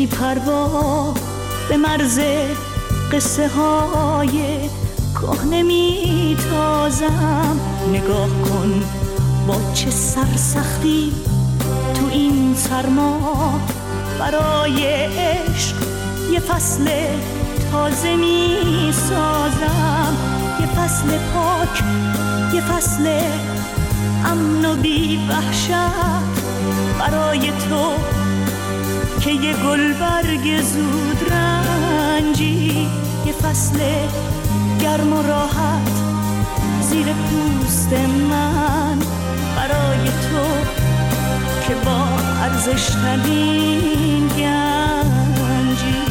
بی پروا به مرز قصه های کهنه می تازم. نگاه کن با چه سرسختی تو این سرما برای عشق یه فصل تازه می سازم. یه فصل پاک، یه فصل امن و بی وحشت برای تو که یه گلبرگ زود رنجی. یه فصل گرم و راحت زیر پوست من برای تو که با ارزش‌ترین گنجی.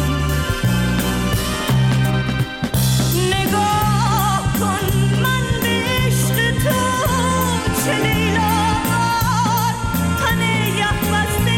نگاه کن من به عشق تو چه لیلاوار تن یخ بسته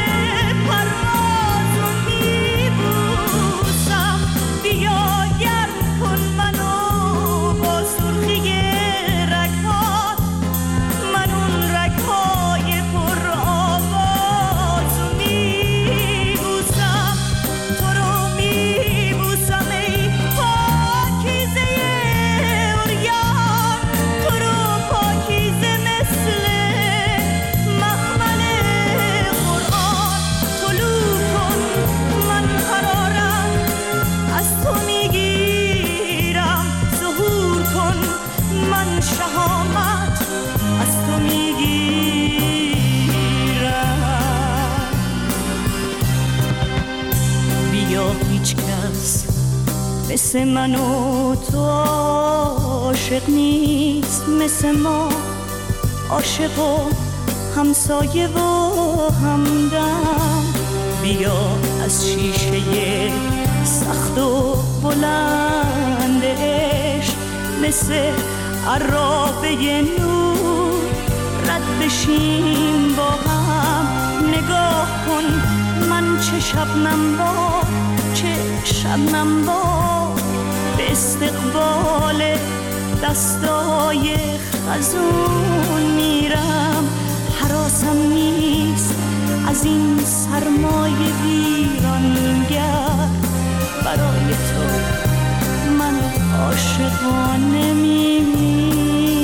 پروازو میبوسم. بیا گرم کن منو با سرخی رگ‌هات، من اون رگ‌های پر آوازو میبوسم. تو رو میبوسم ای پاکیزه عریان، تو رو پاکیزه مثل مخمل قرآن. طلوع کن من قرارم از تو میگیرم، ظهور کن من شهامت از تو میگیرم. بیا هیچ کس مثل من و تو عاشق نیست، مثل ما عاشق و همسایه و همدم. بیا از شیشه سخت و بلند عشق مثل عرابه نور رد بشیم با هم. نگاه کن من چه شبنم باد، چه شبنم باد به استقبال دستای خزون میرم. حراسم نیست از این سرمای ویرانگر، برای تو من عاشقانه میمیرم.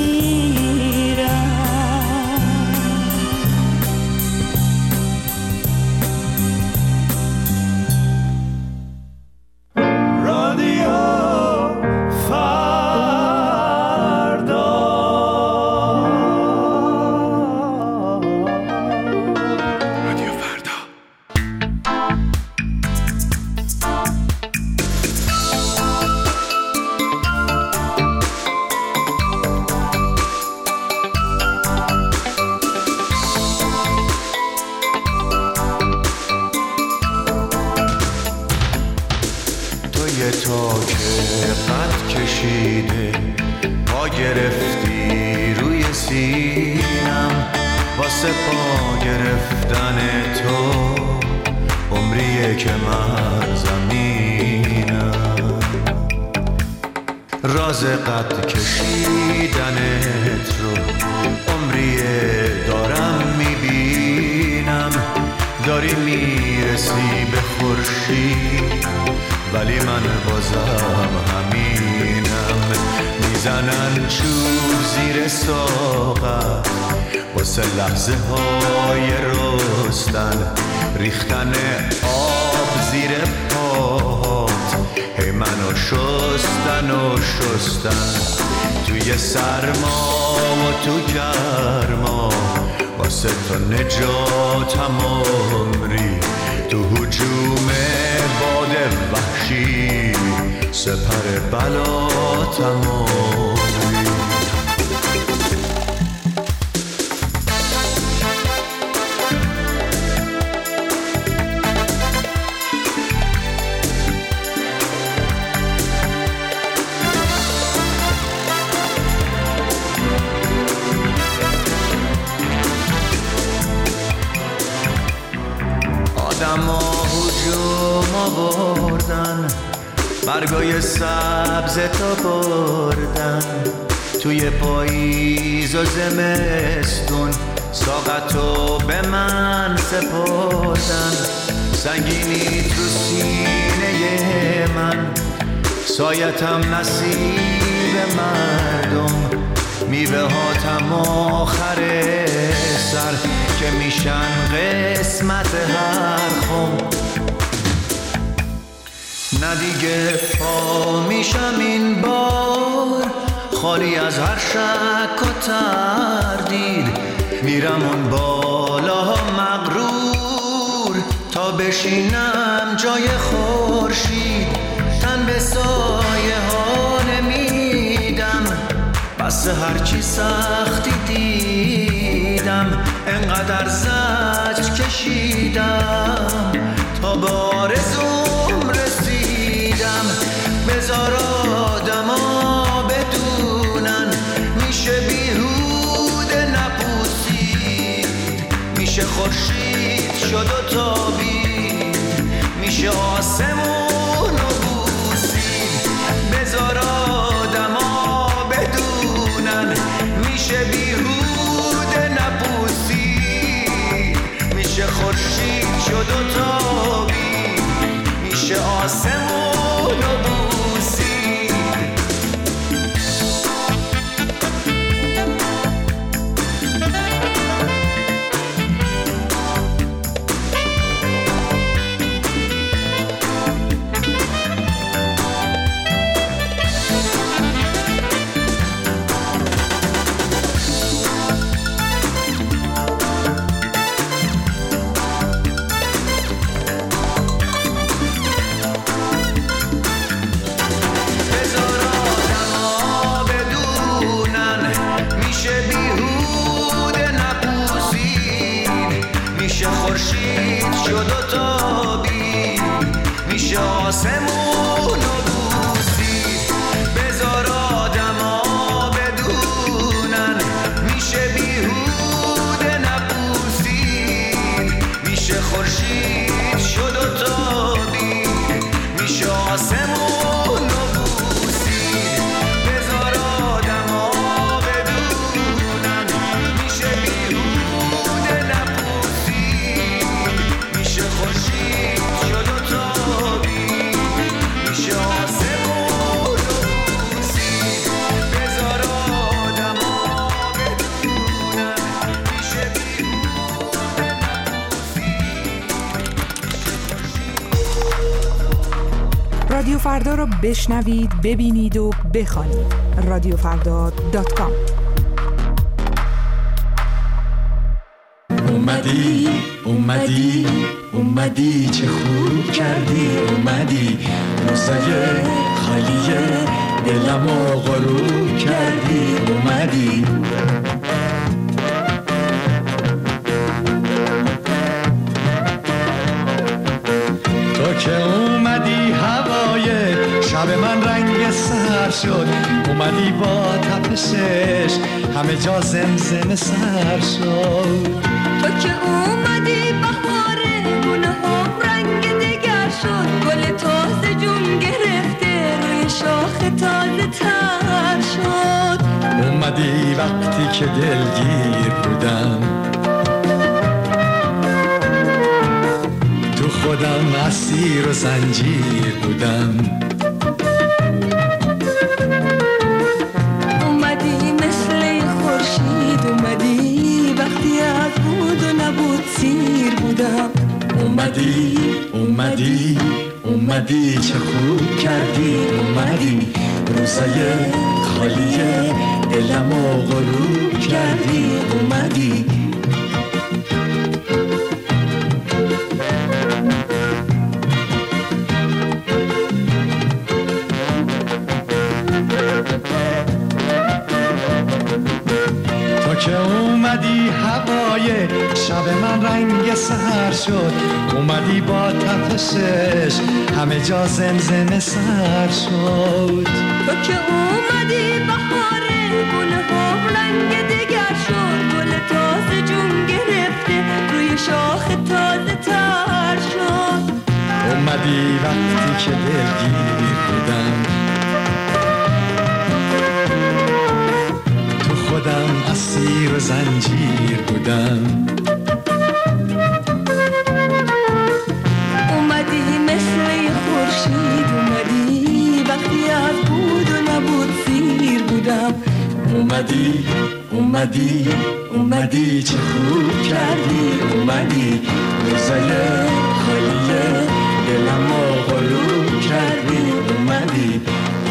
راز قد کشیدنت رو عمریه دارم میبینم. داری میرسی به خورشید ولی من بازم همینم. میزنن چوب زیر ساقت واسه لحظه های رستن، ریختن آب زیر پات هی منو شستن و شستن. توی سرما و تو گرما واسه تو نجاتم عمری. تو هجوم باد وحشی سپر بلاتم عمری. آدما هجوم آوردن، برگای سبز تا بردن، توی پاییز و زمستون ساقتو به من سپردن. سنگینی تو سینه من، سایتم نصیب مردم، میوه هاتم آخر سر که میشن قسمت هر خم. نه دیگه پا میشم این بار خالی از هر شک و تردید، میرم اون بالا مغرور تا بشینم جای خورشید. تن به سایه ها نمیدم، بس هرچی سختی دیدم، انقدر زجر کشیدم تا به آرزوم رسیدم. بذار آدما بدونن میشه بیهوده نپوسید، میشه خورشید شد و تابید، میشه آسمون و بوسید. بذار آدما بدونن میشه بیهوده نپوسید، میشه خورشید شد و تابید، میشه آسمون و بوسید. آسمون و بوسید. بذار آدما بدونن میشه بیهوده نپوسید، میشه خورشید شد و تابید، میشه آسمون و بوسید. بذار آدما بدونن میشه بیهوده نپوسید، میشه خورشید شد و تابید، میشه آسمون و بوسید. بذار آدما بدونن میشه بیهوده نپوسید. رادیو فردا رو بشنوید، ببینید و بخوانید. رادیوفردا.com. اومدی اومدی اومدی چه خوب کردی، اومدی روزای خالیه دلمو غروب کردی، اومدی تو که اومدی هوای شب من رنگ سر شد، اومدی با تپشش همه جا زمزمه سر شد. تو که اومدی بهاره گونه ها رنگ دگر شد، گل تازه جون گرفته روی شاخ تازه تر شد. اومدی وقتی که دلگیر بودم، تو خودم اسیر و زنجیر بودم. اومدی مثل خورشید، اومدی وقتی از بود و نبود سیر بودم. اومدی اومدی اومدی چه خوب کردی، اومدی روزای خالیه دلمو غروب کردی، اومدی که اومدی هوای شب من رنگ سحر شد، اومدی با تپشش همه جا زمزمه سر شد. تو که اومدی بهاره گونه ها رنگ دگر شد، گل تازه جون گرفته روی شاخ تازه تر شد. اومدی وقتی که دلگیر بودم، تو خودم اسیر و زنجیر بودم. اومدی چه خوب کردی اومدی، روزای خالیه دلمو غروب کردی اومدی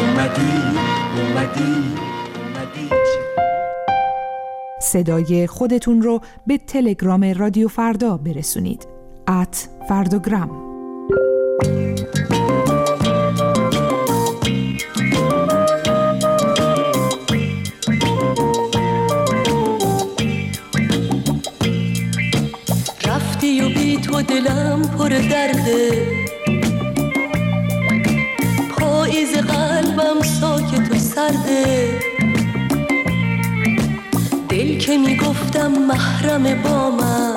صدای خودتون رو به تلگرام رادیو فردا برسونید @فرداگرام. رفتی و بی تو دلم پر درده، پاییز قلبم ساکت و سرده، دل که میگفتم محرم با من،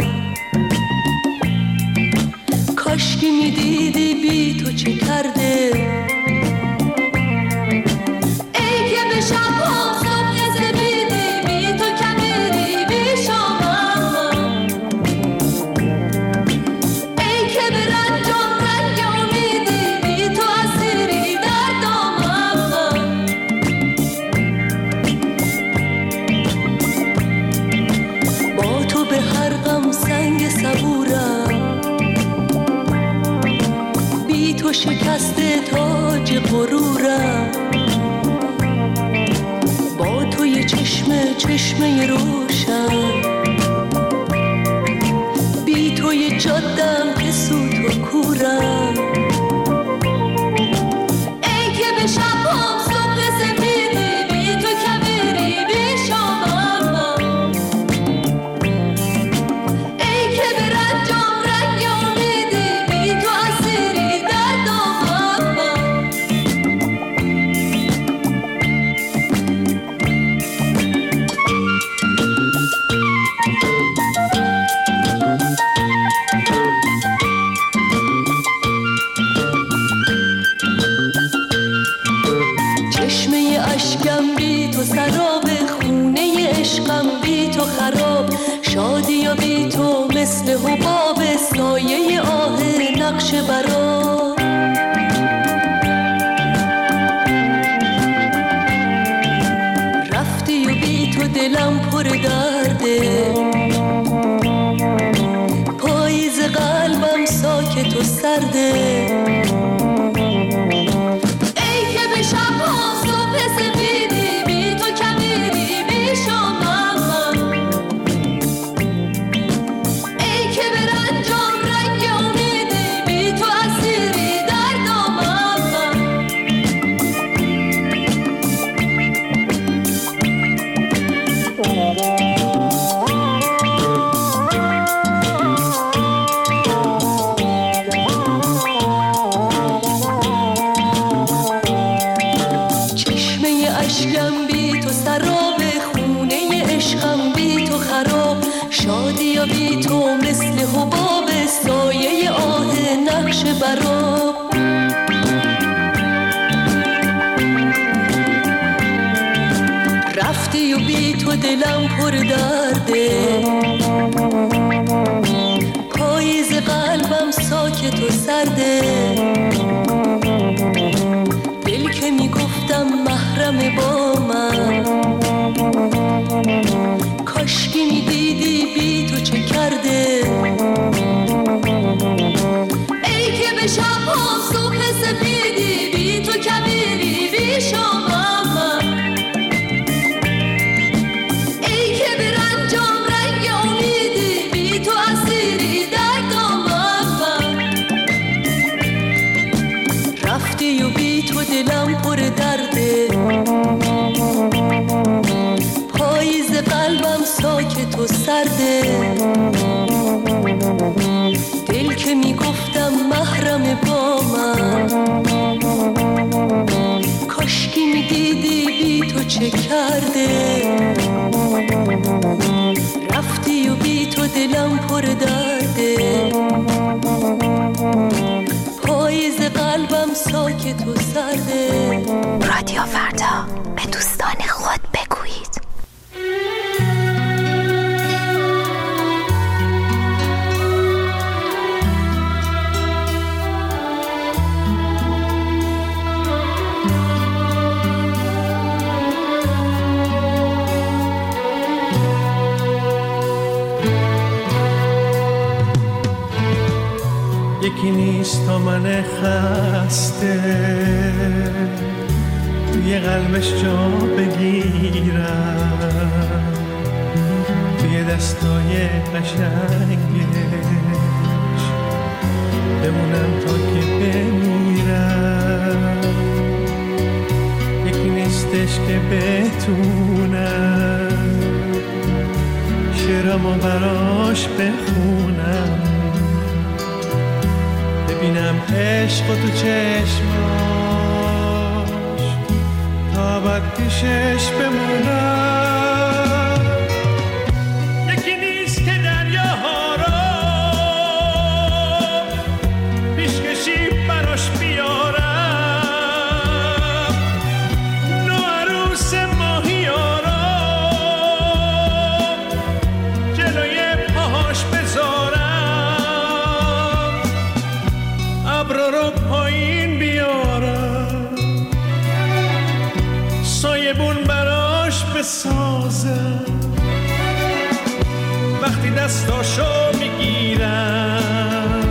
کاشکی میدیدی بی تو چه کرده. ای که به شب‌ها صبح زمیدی بی تو کمیری بی شامم، ای که به رنجم رنگ امیدی بی تو اسیری در دامم. با تو به هر غم سنگ صبورم، بی تو شکسته تاج غرورم، با تو یه چشمه روشن، بی تو یه جادم که سوت و کورم. ای که به شب‌هام صبح سپیدی بی تو کبیری بی شامم، ای که به رنجم رنگ امیدی بی تو اسیری در دامم. چشمه اشکم بی تو سراب، خونه عشقم بی تو خراب، شادی و بی تو مثل حباب، سایه آه نقش برا. رفتی و بی تو دلم پر درده، پاییز قلبم ساکت و سرده، ای که به شب‌ها صبح سپیدی بی تو کمیری بی شامم، ای که به رنجم رنگ امیدی بی تو اسیری در دامم. چشمه اشکم بی تو سراب، خونه عشقم بی تو خراب، شادی و بی تو مثل حباب، سایه آه نقش براب. رفتی و بی تو دلم پر درده، پاییز قلبم ساکت و سرده، دل که میگفتم محرم با من، کاشکی میدیدی بی تو چه کرده. ای که به شب‌هام صبح سپیدی بی تو کبیری بی شامم، ای که به رنجم رنگ امیدی بی تو اسیری در دامم. رفتی و بی تو دلم پر درده، پاییز قلبم ساکت و سرده، دل که میگفتم محرم با من، کاشکی میدیدی بی تو چه کرده. رفتی و بی تو دلم پر درده، پاییز قلبم ساکت و سرده. رادیو فردا، به دوستان خود بگویید. یکی نیست تا من خسته توی قلبش جا بگیرم، توی دستای قشنگش بمونم تا که بمیرم. یکی نیستش که بتونم شعرامو براش بخونم، ببینم عشق تو چشماش تا ابد پیشش بمونم. یکی نیست که دریاها را پیشکشی براش بیارم، نوعروس ماهیا را جلوی پاهاش بذارم، ابرا رو پایین بیارم، سایبون براش بسازم. وقتی دستاشو میگیرم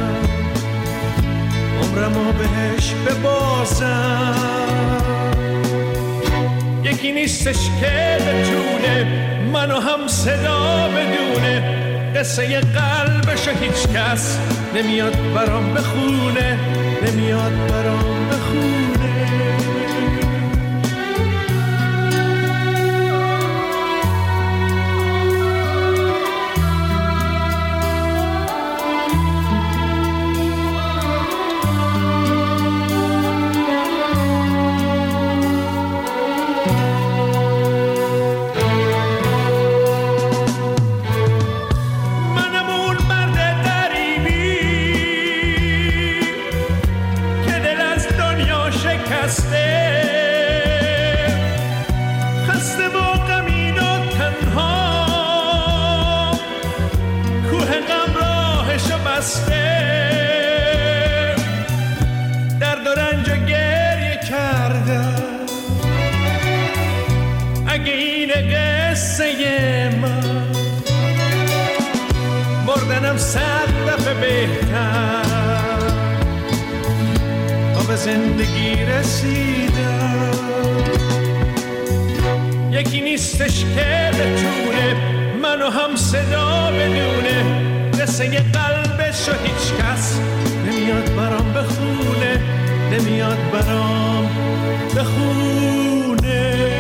عمرمو بهش ببازم. یکی نیستش که بتونه منو هم صدا بدونه، قصه قلبشو هیچ کس نمیاد برام بخونه، نمیاد برام بخونه. درد و رنج و گریه کردم، اگه این قصه من مردنم 100 دفعه بهتر، تا به زندگی رسیدم. یکی نیستش که بتونه منو هم صدا بدونه، قصه قلبشو هیچ کس نمیاد برام بخونه، نمیاد برام بخونه.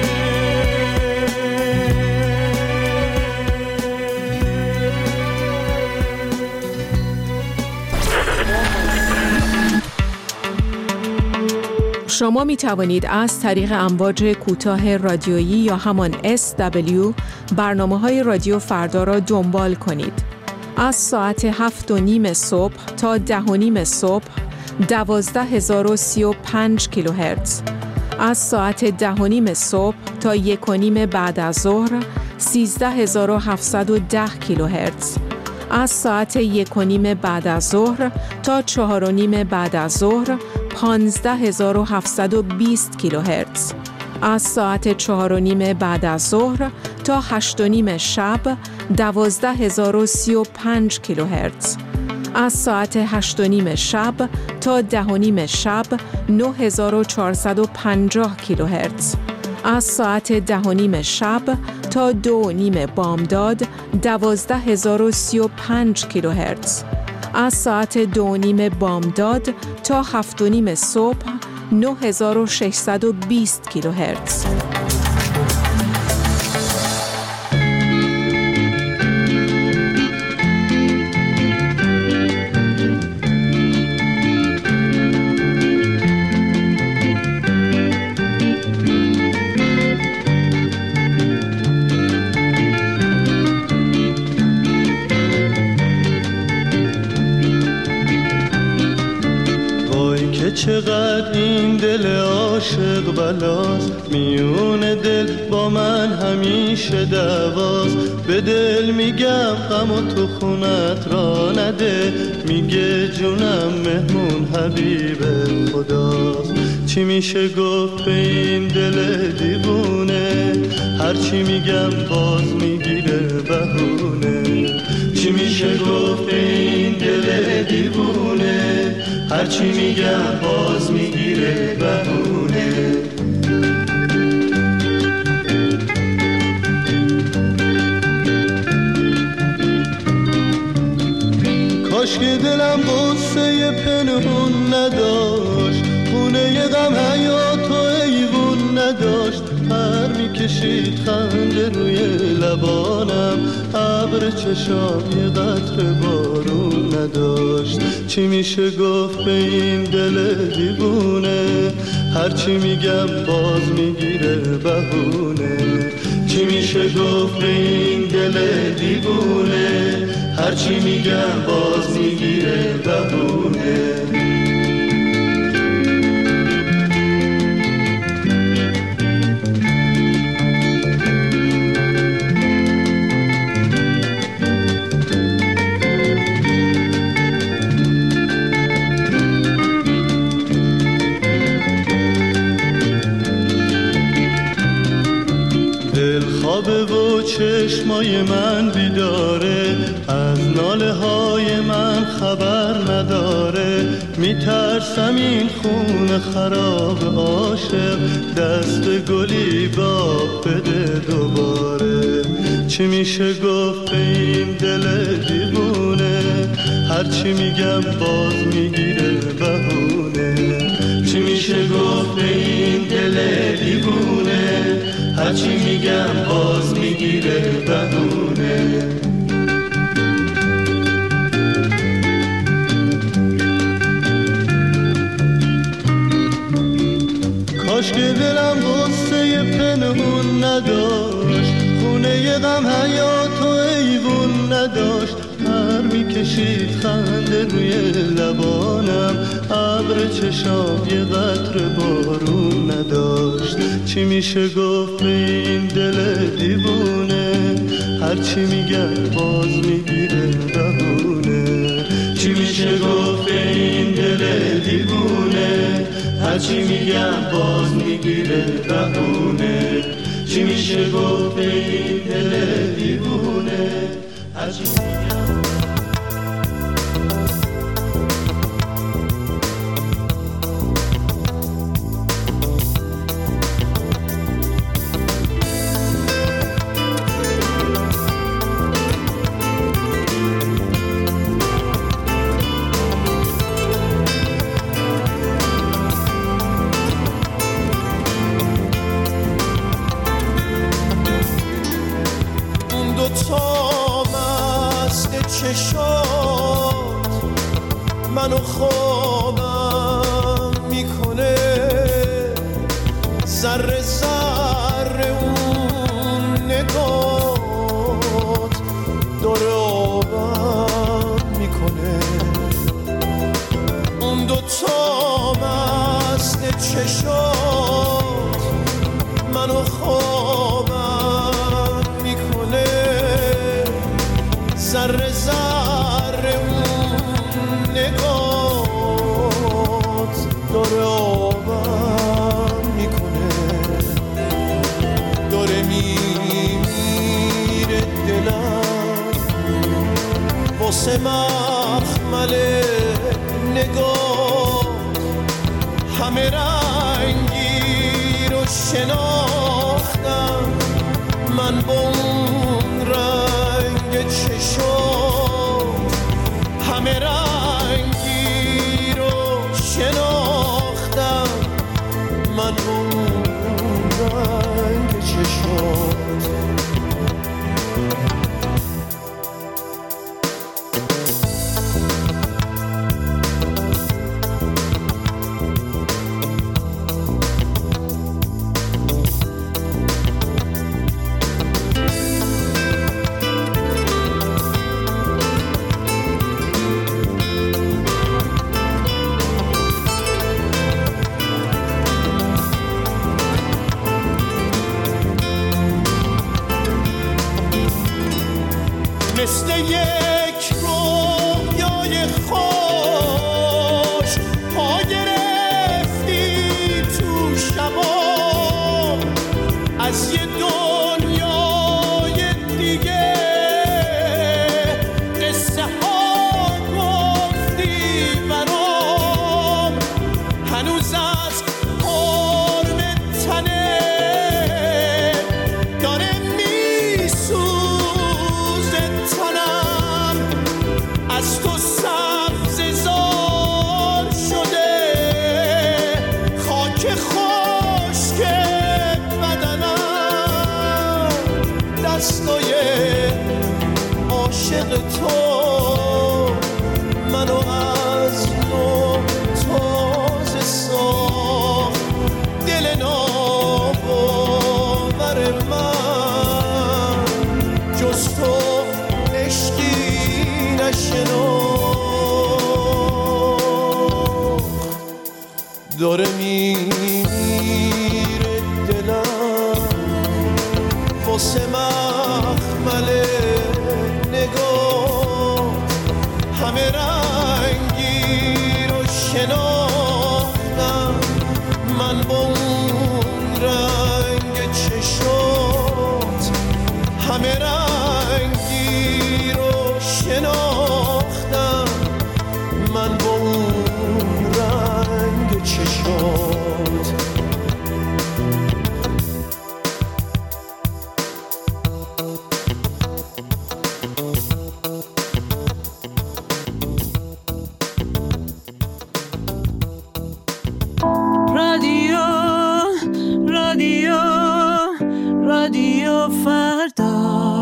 شما می توانید از طریق امواج کوتاه رادیویی یا همان SW برنامه‌های رادیو فردا را دنبال کنید. از ساعت 7:30 صبح تا 10:30 صبح 12035 کیلوهرتز، از ساعت 10:30 صبح تا 1:30 بعد از ظهر 13710 کیلوهرتز، از ساعت 1:30 بعد از ظهر تا 4:30 بعد از ظهر 15720 کیلوهرتز، از ساعت 4:30 بعد از ظهر تا 8:30 شب 12035 کیلوهرتز، از ساعت 8:30 شب تا 10:30 شب 9450 کیلوهرتز، از ساعت 10:30 شب تا 2:30 بامداد 12035 کیلوهرتز، از ساعت 2:30 بامداد تا 7:30 صبح 9620 کیلوهرتز. چقدر این دل عاشق بلاست، میون دل با من همیشه دعواست. به دل میگم غم و تو خونت را نده، میگه جونم مهمون حبیب خداست. چی میشه گفت به این دل دیوونه، هرچی میگم باز میگیره بهونه. چی میشه گفت به این دل دیوونه، هرچی میگم باز میگیره بهونه. کاش که دلم قصه پنهون نداشت، خونه ی غم حیات و ایوون نداشت. پر میکشید خنده روی لبانم، ابر چشام یه قطره بارون نداشت. چی میشه گفت به این دل دیوونه، هرچی میگم باز میگیره بهونه. چی میشه گفت به این دل دیوونه، هرچی میگم باز میگیره بهونه. خوابه و چشمای من بیداره، از ناله های من خبر نداره. میترسم این خون خراب عاشق دست گلی باب بده دوباره. چی میشه گفت به این دل دیوونه، هرچی میگم باز میگیره بهونه. چی میشه گفت به این دل دیوونه، هرچی میگم باز میگیره بهونه. کاش که دلم غصه پنهون نداشت، خونه ی غم حیات و ایوون نداشت. پر میکشید خنده روی لبانم، ابر چشام یه قطره بارون نداشت. چی میشه گفت به این دل دیوونه، هرچی میگم باز میگیره بهونه. چی میشه گفت به این دل دیوونه، هرچی میگم باز میگیره بهونه. چی میشه گفت به این دل دیوونه، هرچی میگم. منو خوابم میکنه، ذره ذره اون نگات داره آبم میکنه. اون دوتا مست چشات منو خوابم میکنه، ذره ذره اون نگات داره آبم میکنه. داره میمیره دلم واسه مخمل نگات، همه رنگی رو شناختم من با اون رنگ چشات، همه رنگی رو شناختم من با اون رنگ چشات. مثل یک رویای خوش پا گرفتی تو شبا، از یه دنیای دیگه قصه ها گفتی برام. داره میره دلم واسه مخمل نگاه، همه رنگی رو شناختم من با اون رنگ چشات، همه رنگی رو شناختم من با اون رنگ چشات. رادیو فردا.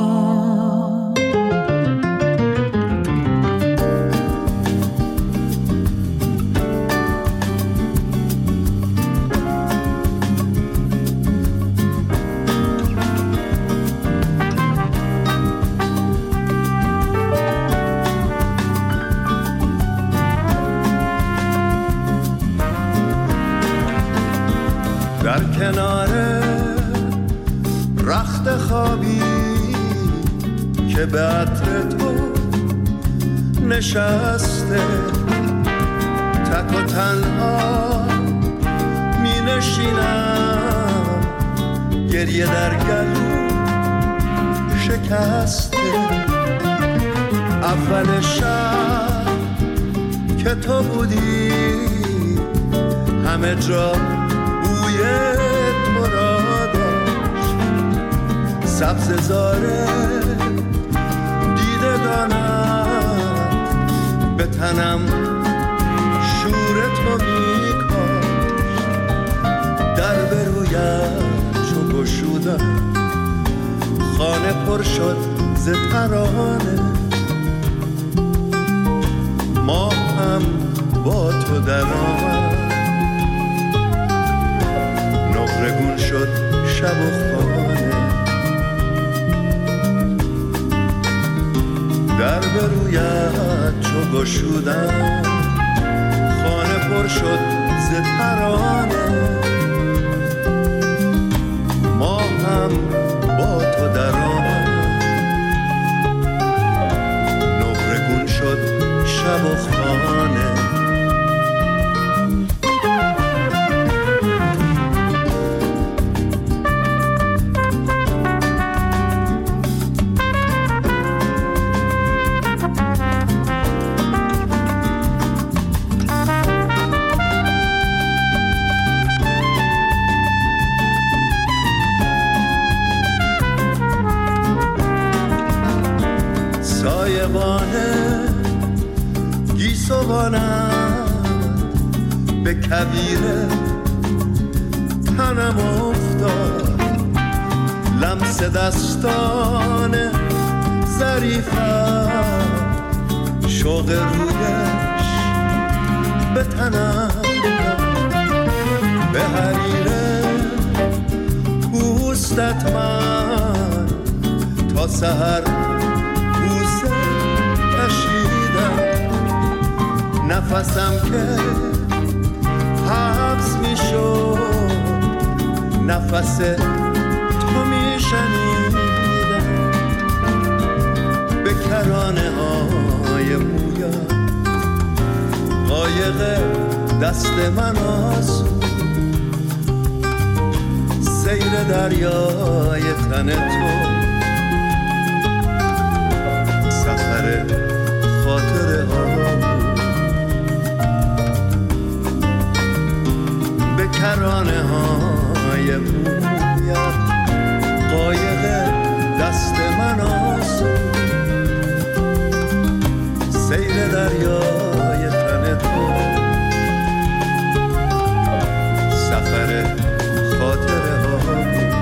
در کنار رخت خوابی که به عطر تو نشسته، تک و تنها می نشینم، گریه در گلو شکسته. اول شب که تو بودی همه جا بوی تو را داشت، سبز زاره دیدگانم به تنم شور تو میکاشت. در به رویم چو گشودم خانه پر شد ز ترانه، ما هم با تو در آمد، نقرگون شد شب و خانه. در به رویت چو گشودم خانه پر شد ز ترانه، ما هم با تو در آمد، نقرگون شد شب و خانه. به کویر تنم افتاد، لمس دستان ظریفم، شوق رویش به تنم، به حریر پوستت من تا سحر بوسه کشیدم. نفسم که حبس می شد، نفس تو می شنیدم، به کرانه های مویا قایق دست من آسود، سیر دریای تن تو، سفر خاطره ها به کرانه های مویت، قایق دست من آسود، سیر دریای تن تو، سفر خاطره ها،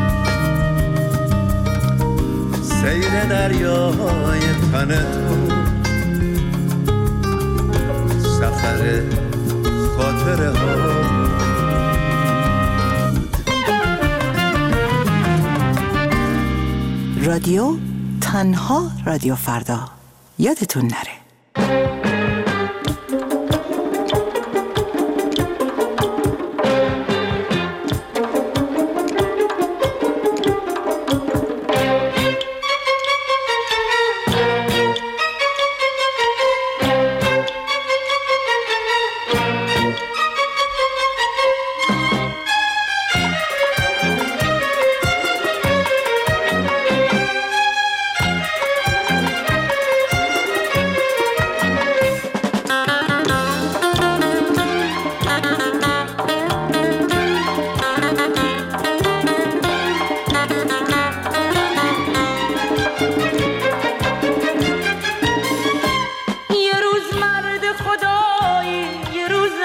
سیر دریای تن تو، سفر خاطره ها. رادیو تنها رادیو فردا، یادتون نره.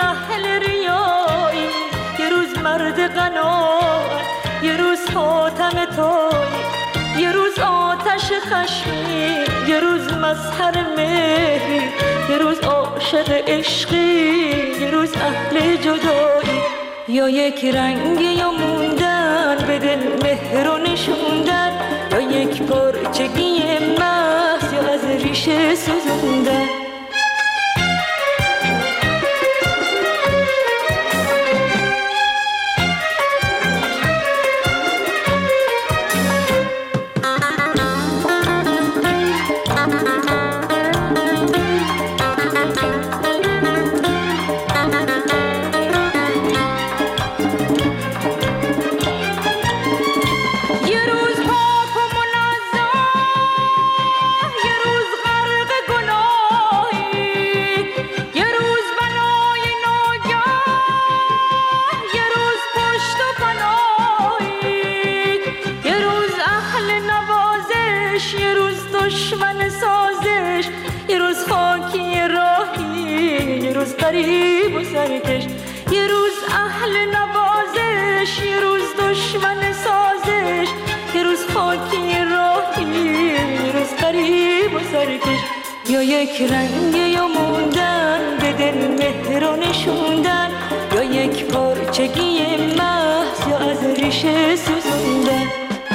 اهل ریایی، یه روز مرد قناعت، یه روز حاتم تویی، یه روز آتش خشمی، یه روز مظهر مهری، یه روز عاشق عشقی، یه روز اهل جدایی. یا یک رنگ یا موندن به دل مهر و نشوندن، یا یک پارچگی محض یا از ریشه سوزوندن. غریب و سرکش، یه روز اهل نوازش، یه روز دشمن سازش، یه روز خاکی راهی، یه روز غریب و سرکش. یا یک رنگ یا موندن به دل مهر و نشوندن، یا یک پارچگی محض یا از ریشه سوزوندن.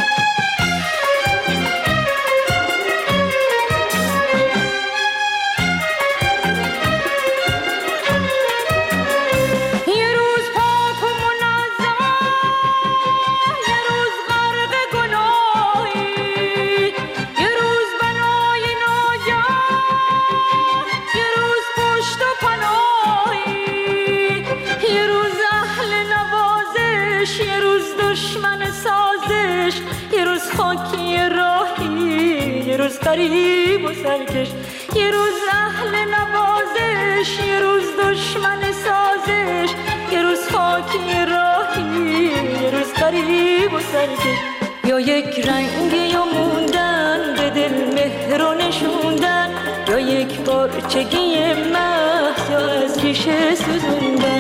غریب و سرکش، یه روز اهل نوازش، یه روز دشمن سازش، یه روز خاکی راهی، یه روز غریب و سرکش. یا یک رنگ یا موندن به دل مهر و نشوندن، یا یک پارچگی محض یا از ریشه سوزوندن.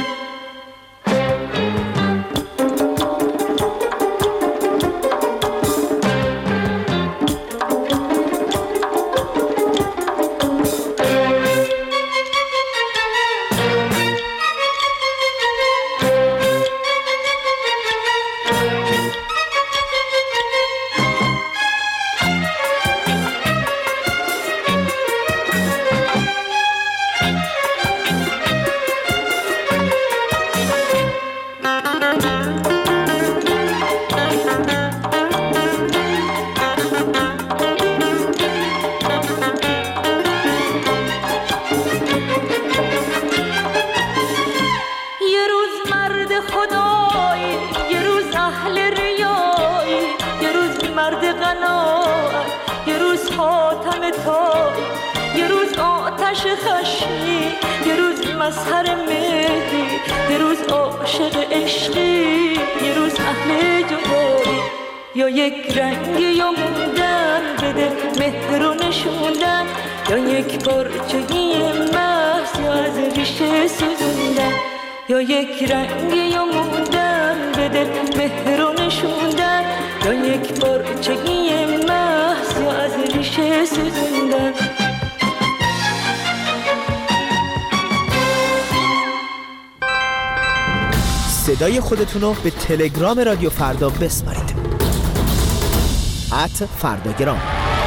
مظهر مهری، یه روز عاشق عشقی، یه روز اهل جدایی. یا یک رنگ یا موندن به دل مهر و نشوندن، یا یک پارچگی محض یا از ریشه سوزوندن. یا یک رنگ یا موندن به دل مهر و نشوندن، یا یک پارچگی محض یا از ریشه سوزوندن. صدای خودتون رو به تلگرام رادیو فردا بسپارید. @فرداگرام.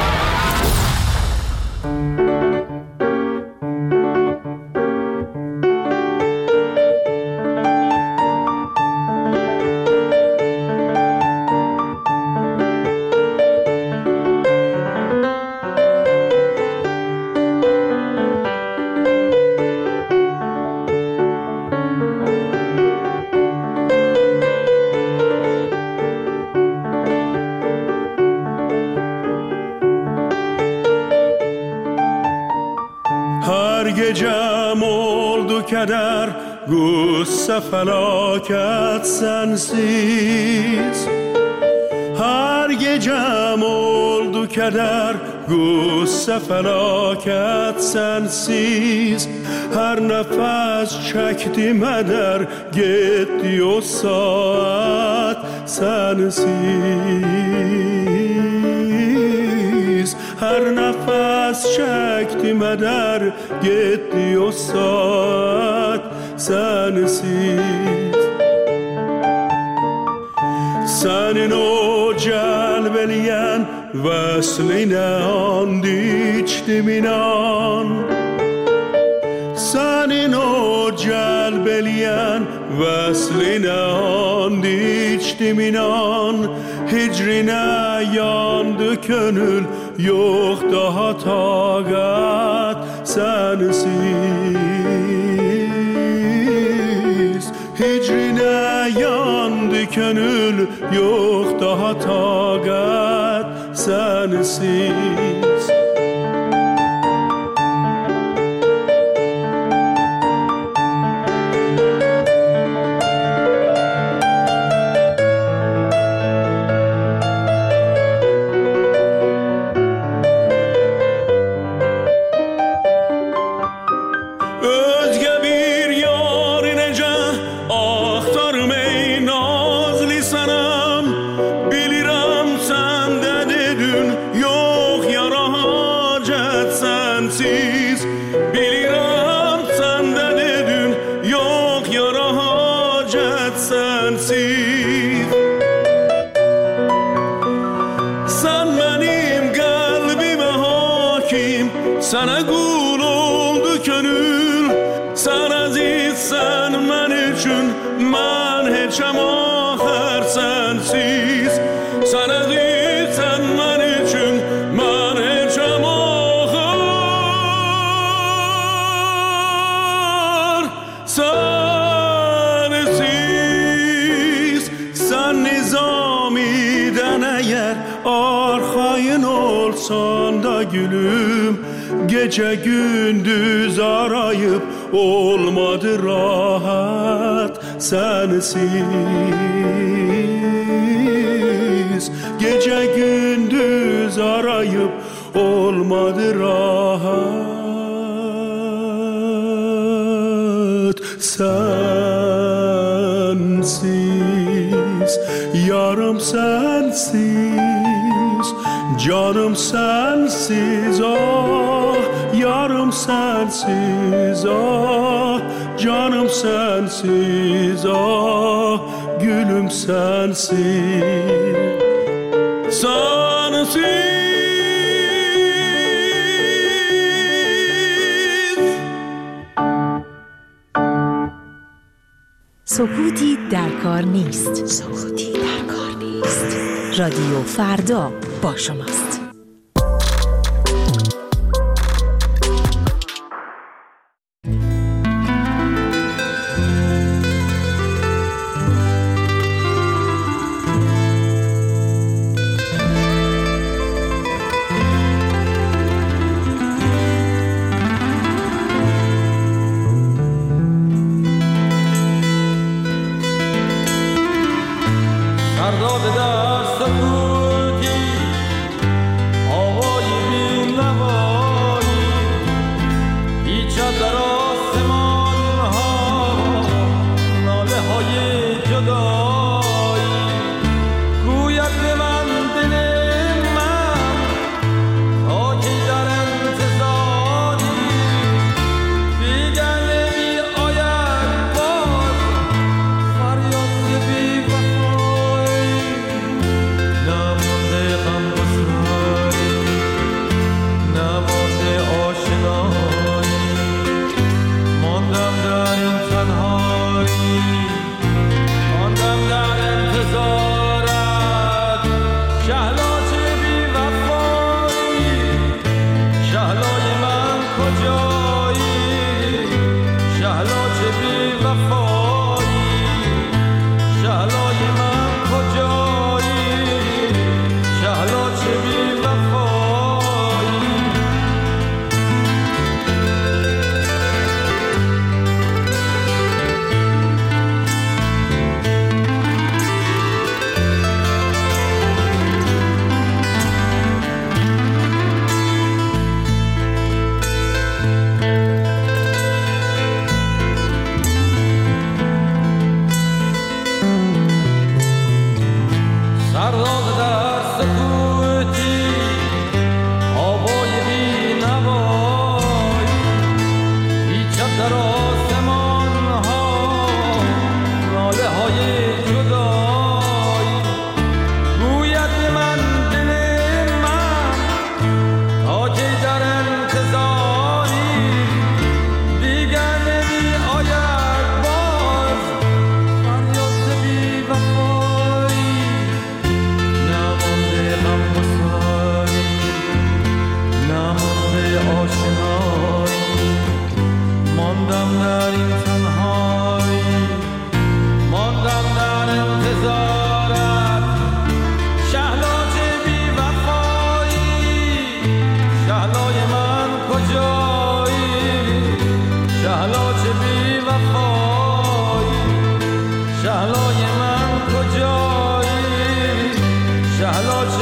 Kadar gussa felaket sensiz. Her gecem oldu keder, gussa felaket sensiz. هر نفس çektim eder gitti o saat sensiz. Her nefes çektim eder gitti o saat sensiz. Senin o celbeleyen vesline and içtim inan. Senin o celbeleyen vesline and içtim inan. Hicrine yandı gönül yok daha takat sensiz. Hicrine yandı gönül yok daha takat sensiz. Sana gul oldu gönül, sen azizsen men üçün, men heçem ahir sensiz. Sen azizsen men üçün, men heçem ahir sensiz. Sen nizamiden eğer arxayın olsan da gülüm, gece gündüz arayıp olmadı rahat sensiz. Gece gündüz arayıp olmadı rahat sensiz. Yarım sensiz, canım sensiz, ah yarım sensiz, ah canım sensiz, ah gülüm sensiz, sensiz. سکوتی در کار نیست. سکوتی در کار نیست. رادیو فردا با شماست.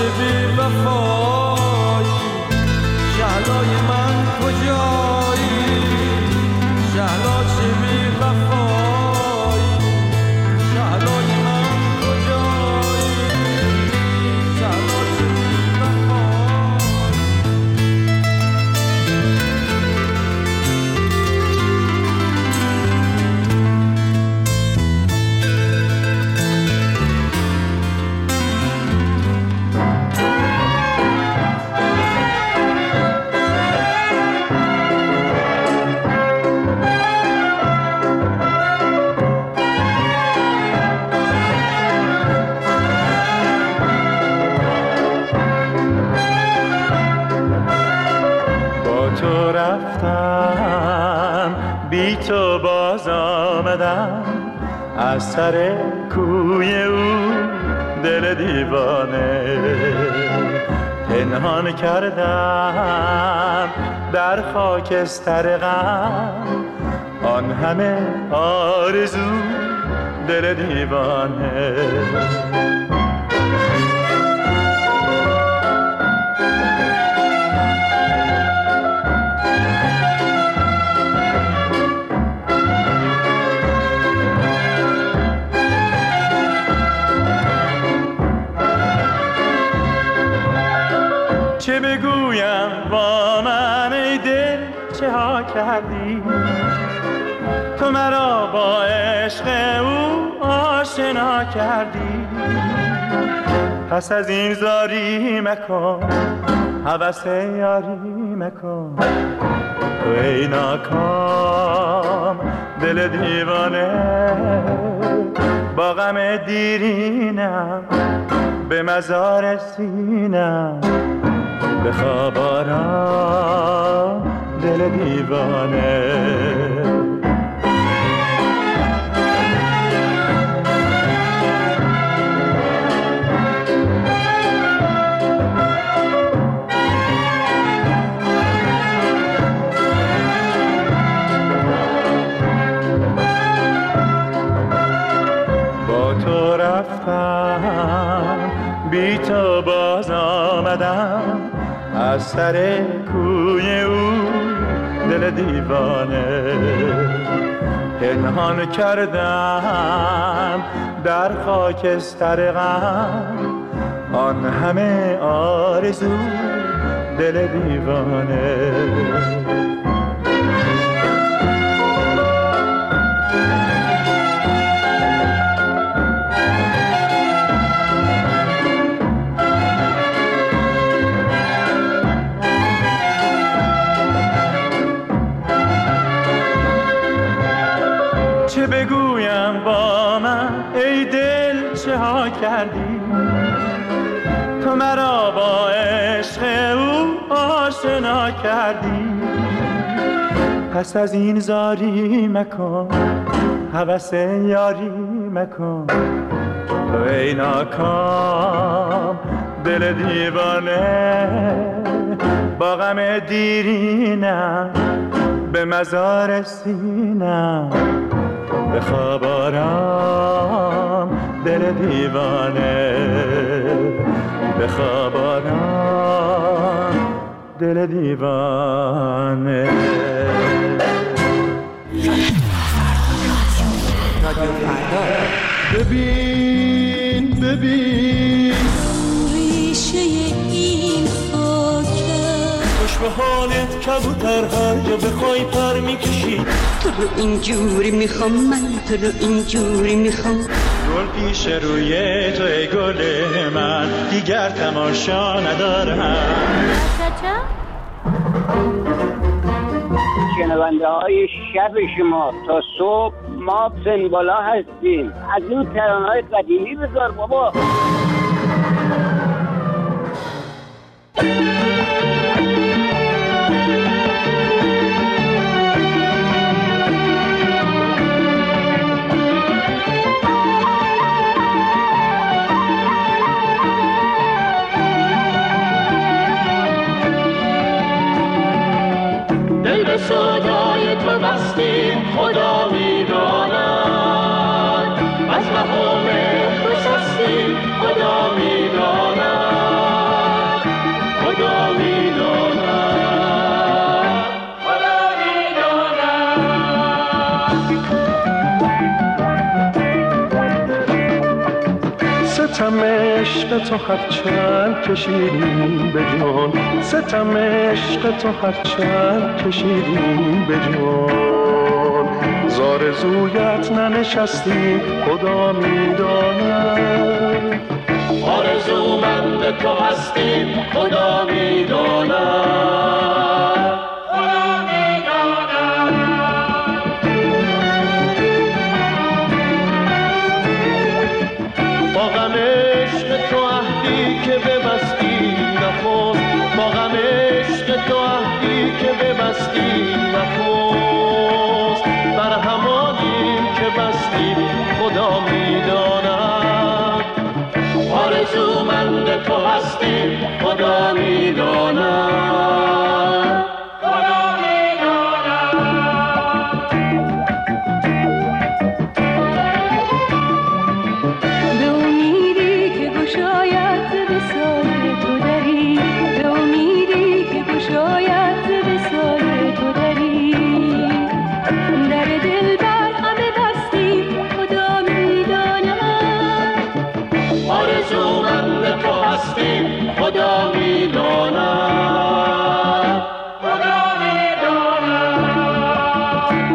بی وفایی شهلای من کجایی شهلا چه بی وفایی شهلای من کجایی شهلا چه بی وفایی بی تو باز آمدم از سر کوی او دل دیوانه پنهان کردم در خاکستر غم آن همه آرزو دل دیوانه چه بگویم با من ای دل چه ها کردی تو مرا با عشق او آشنا کردی پس از این زاری مکن هوس یاری مکن تو ای ناکام دل دیوانه با غم دیرینم به مزار سینم بخواب آرام دل دیوانه با تو رفتم بی تو باز آمدم از سر کوی او دل دیوانه پنهان کردم در خاکستر غم آن همه آرزو دل دیوانه چه بگویم با من ای دل چه ها کردی تو مرا با عشق او آشنا کردی پس از این زاری مکن هوس یاری مکن تو ای ناکام دل دیوانه با غم دیرینم به مزار سینم بخواب آرام دل دیوانه بخواب آرام دل دیوانه رادیو فردا ببین ببین ریشه این خاکه خوش به حالت کبوتر هر جا بخوای پر میکشی تو رو اینجوری میخوام من تو رو اینجوری میخوام گل پیش روی تو ای گل من دیگر تماشا ندارم شنونده های شب شما تا صبح ما سنبالا هستیم از این ترانه های قدیمی بذار بابا دل به صدای تو بستیم خدا میداند از مقام تو سستیم خدا میداند ستم عشق تو هرچند کشیدیم به جان، ستم عشق تو هرچند کشیدیم به جان، زارزویت ننشستیم خدا میداند، آرزومند تو هستیم خدا میداند، خدا میداند. با غم عشق تو عهدی که ببستی نخست، با غم عشق تو عهدی که ببستی نخست، بر همانیم که بستیم خدا میداند، آرزومند تو هستیم خدا میداند، خدا میداند. به امیدی که گشاید وصال تو دری، به امیدی که گشاید وصال تو دری، در دل بر همه بستیم خدا میداند، آرزومند تو هستیم خدا میداند، خدا میداند.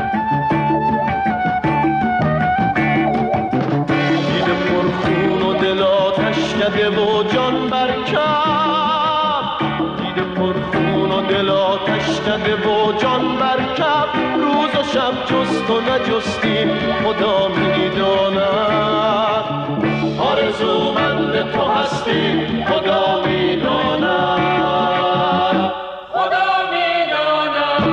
دیده پرخون و دل آتش کده و جان برکب، دیده پرخون و دل آتش کده و جان برکب، روز و شب جست و نجستیم خدا میداند، آرزومند تو هستیم خدا میداند، خدا میداند.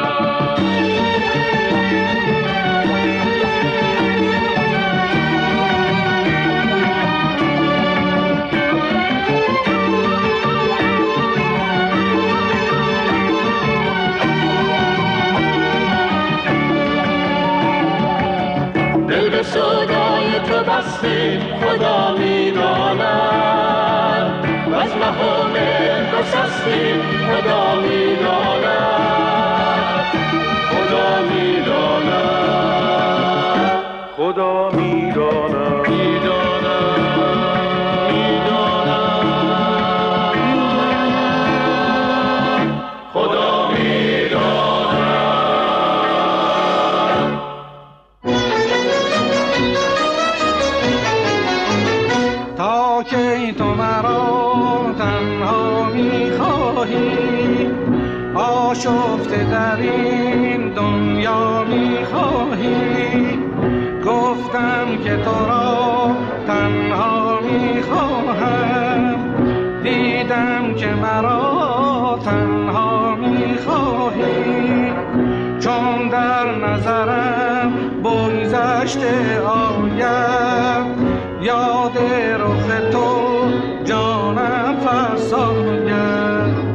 دل به سودای تو بستیم خدا میداند، و از مهام گسستیم خدا میداند، خدا میداند، خدا میداند، میداند، میداند، خدا میداند. تا که تو مرا تنها میخواهی، آشفته در این دنیا میخواهی، گفتم که تو را تنها میخواهم، دیدم که مرا تنها میخواهی، چون در نظرم بگذشته آید، یاد رخ تو جانم فرساید.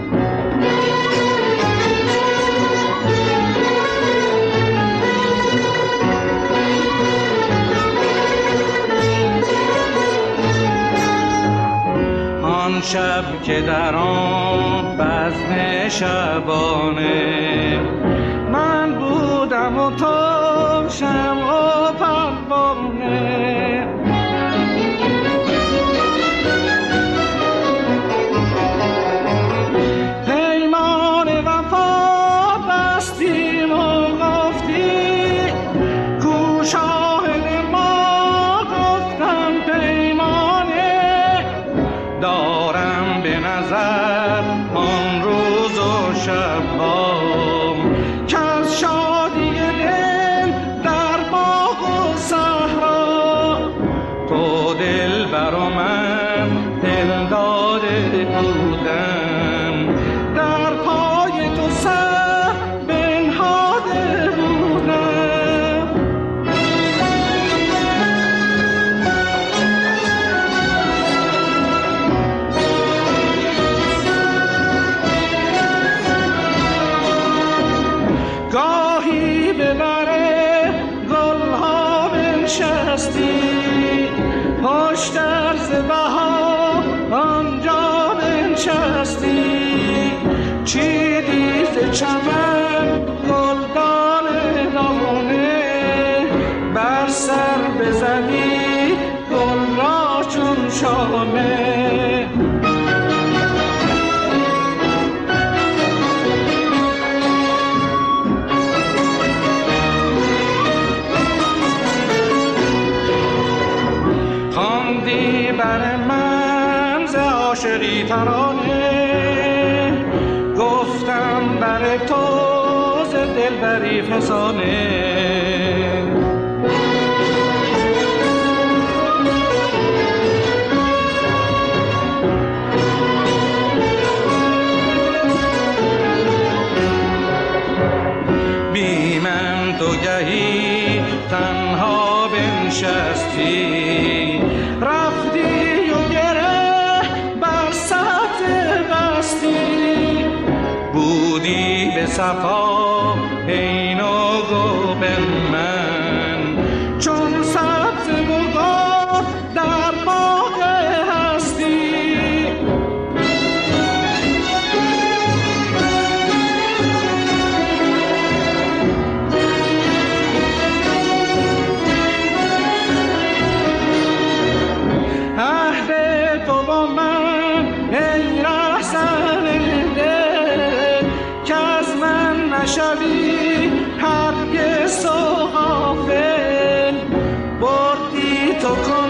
آن شب که در آن بزم شبانه من بودم و تو شمع و پروانه، پیمان وفا بستیم و گفتی کو شاهد ما، گفتم پیمانه دارم به نظر آن روز و شب‌هام که از شادی دل در باغ و صحرا، تو دل بر من دل داده بودم، در پای تو سر بنهاده بودم. گاهی به بر گلها بنشستی، پشت عرض بها آنجا بنشستی، چیدی ز چمن گلدان دانه، بر سر بزنی گل را چون فسانه. خواندی بر من ز عاشقی ترانه، گفتم بر تو ز دلبری فسانه. بی من تو گهی تنها بنشستی، رفتی و گره بر سطح بستی. بودی به صفا عین و گوب من، چون سبز بگاه در باغ هستی. عهد تو با من ای رهزن دل، که از من نشوی هرگز و غافل. بردی تو